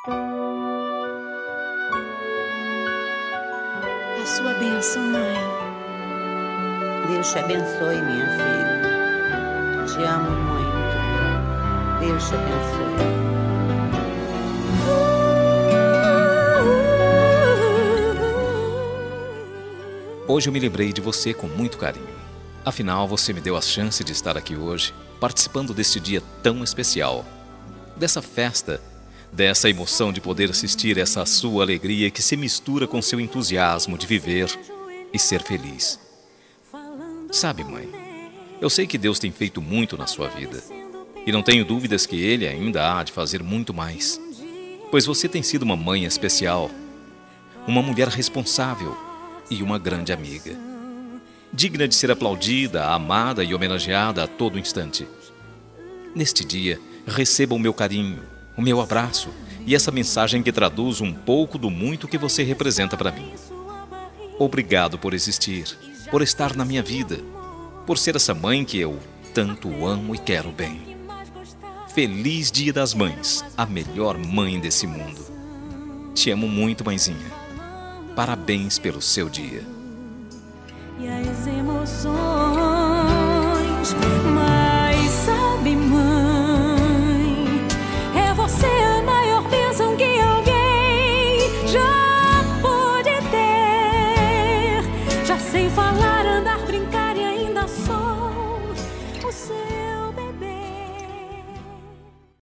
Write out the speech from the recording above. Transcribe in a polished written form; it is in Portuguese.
A sua bênção, mãe. Deus te abençoe, minha filha. Te amo muito. Deus te abençoe. Hoje eu me lembrei de você com muito carinho. Afinal, você me deu a chance de estar aqui hoje, participando deste dia tão especial. Dessa festa, dessa emoção de poder assistir essa sua alegria que se mistura com seu entusiasmo de viver e ser feliz. Sabe, mãe, eu sei que Deus tem feito muito na sua vida. E não tenho dúvidas que Ele ainda há de fazer muito mais. Pois você tem sido uma mãe especial, uma mulher responsável e uma grande amiga. Digna de ser aplaudida, amada e homenageada a todo instante. Neste dia, receba o meu carinho, o meu abraço e essa mensagem que traduz um pouco do muito que você representa para mim. Obrigado por existir, por estar na minha vida, por ser essa mãe que eu tanto amo e quero bem. Feliz Dia das Mães, a melhor mãe desse mundo. Te amo muito, mãezinha. Parabéns pelo seu dia. E as emoções